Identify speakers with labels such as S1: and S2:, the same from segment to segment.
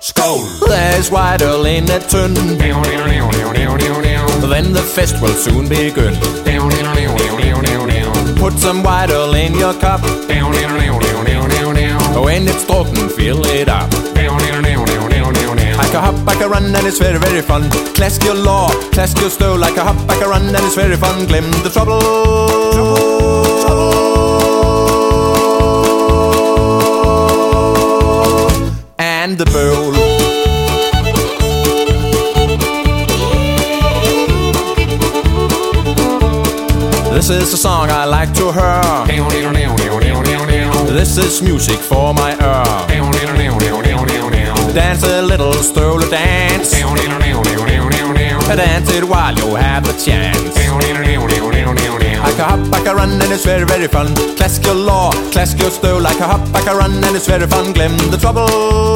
S1: Skål!
S2: There's white ale in the tun. Then the fest will soon begin. Put some white ale in your cup. When it's talking, fill it up. Like a hop, like a run, and it's very, very fun. Clask your law, clask your stow. Like a hop, like a run, and it's very fun. Glim the trouble. And the bowl. This is a song I like to hear. This is music for my ear. Dance a little stroll dance. Dance it while you have the chance. Like a hop, like a run, and it's very, very fun. Clask your law, clask your stow. Like a hop, like a run, and it's very fun. Glim the trouble.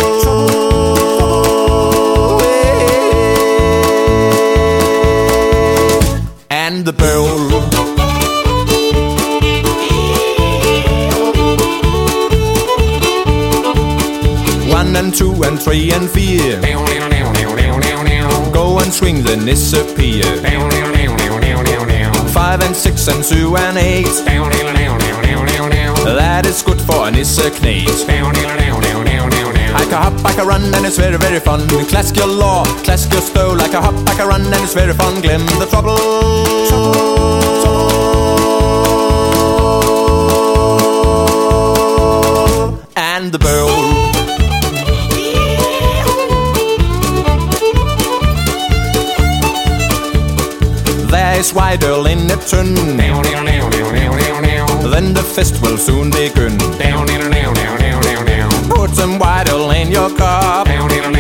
S2: And the bowl. 1 and 2 and 3 and 4. Go and swing the disappear. 5 and 6 and 2 and 8. That is good for a nisse knet. Like a hop, like a run, and it's very, very fun. Clask your law, clask your stow. Like a hop, like a run, and it's very fun. Glim the trouble. And the bowl. There's white ale in the tun. Then the fest will soon begin. Put some white ale in your cup.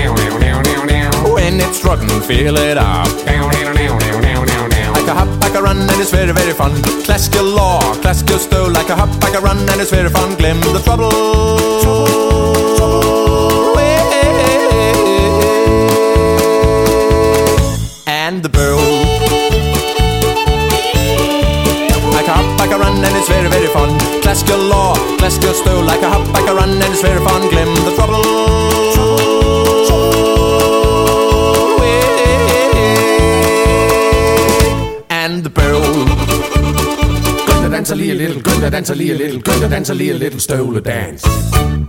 S2: When it's rockin', fill it up. Like a hop, like a run, and it's very, very fun. Clask your law, clask your stow. Like a hop, like a run, and it's very fun. Glim the trouble. And the bowl. Like a hop, like a run, and it's very, very fun. Clask your law, clask your stow. Like a hop, like a run, and it's very fun. Glim the trouble. And the bowl.
S1: Gunde danser lige lidt, Gunde danser lige lidt, Gunde danser lige lidt, støvledans.